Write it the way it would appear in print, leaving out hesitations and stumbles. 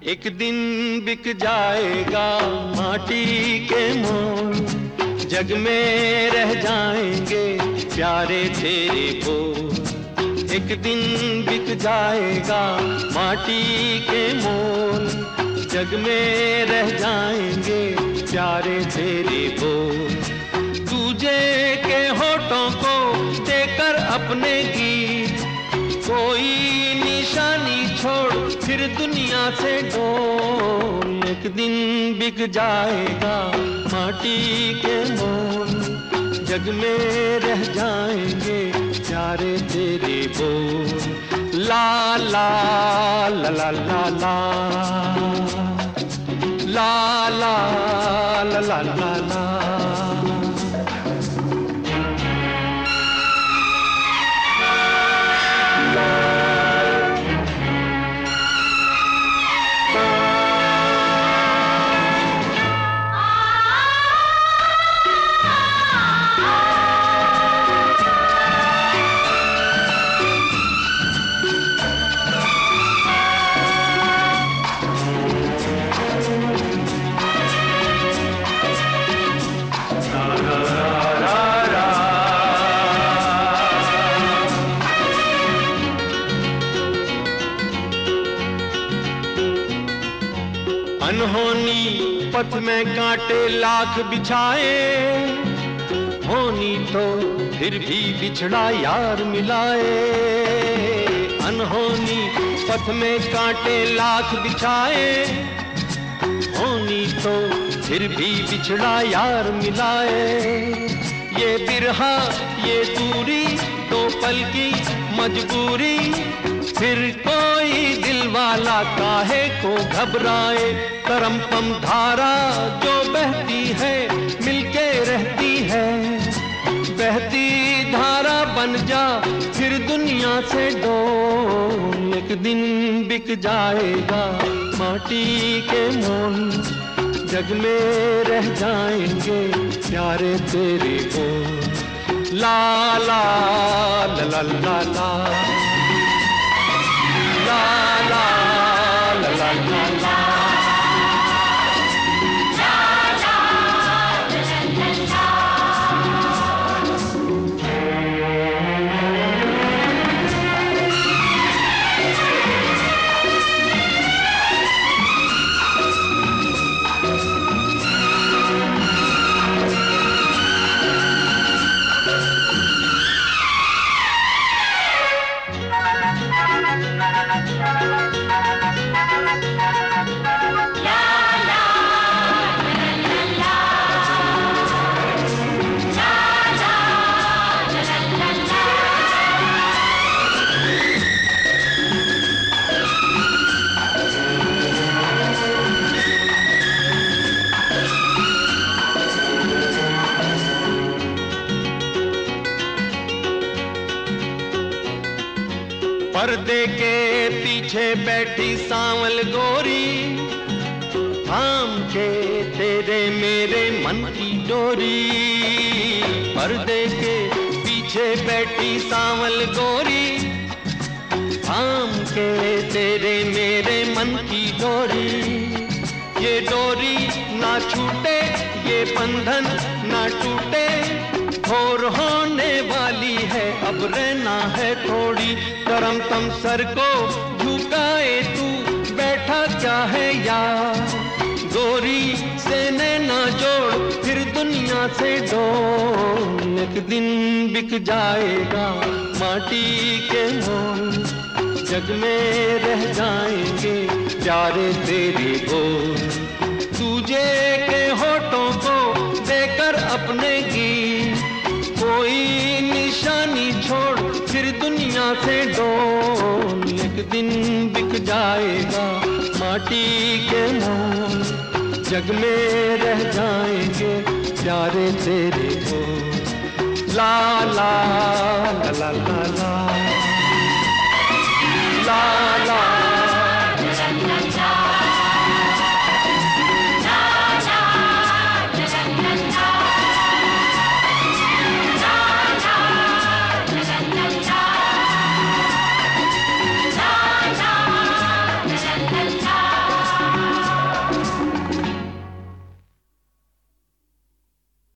एक दिन बिक जाएगा माटी के मोल, जग में रह जाएंगे प्यारे तेरे बोल। एक दिन बिक जाएगा माटी के मोल, जग में रह जाएंगे प्यारे तेरे बोल। तुझे के होठों को देकर अपने गीत, कोई निशानी छोड़ फिर दुनिया से डोल। एक दिन बिक जाएगा माटी के मोल, जग में रह जाएंगे प्यारे तेरे बोल। ला ला ला ला ला ला ला ला ला ला ला। अनहोनी पथ में कांटे लाख बिछाए, होनी तो फिर भी बिछड़ा यार मिलाए। अनहोनी पथ में कांटे लाख बिछाए, होनी तो फिर भी बिछड़ा यार मिलाए। ये बिरहा ये दूरी दो पल की मजबूरी, फिर कोई दिल वाला काहे को घबराए। करम पम धारा जो बहती है मिलके रहती है, बहती धारा बन जा फिर दुनिया से डोल। एक दिन बिक जाएगा माटी के मोल, जग में रह जाएंगे प्यारे तेरे बोल। ला ला ला ला ला ला ला ला ला ला ला ला। पर्दे के पीछे बैठी सांवल गोरी, थाम के तेरे मेरे मन की डोरी। पर्दे के पीछे बैठी सांवल गोरी, थाम के तेरे मेरे मन की डोरी। ये डोरी ना छूटे ये बंधन ना टूटे, भोर होने वाली है अब रहना है थोड़ी। करम तम सर को झुकाए तू बैठा क्या है यार, गोरी से नैना जोड़ फिर दुनिया से डोल। एक दिन बिक जाएगा माटी के मोल, जग में रह जाएंगे प्यारे तेरे बोल। तुझे के होठों को देकर अपने गीत, कोई निशानी छोड़ फिर दुनिया से डोल। एक दिन बिक जाएगा माटी के मोल, जग में रह जाएंगे प्यारे तेरे बोल। ला ला ला ला ला ला ला ला।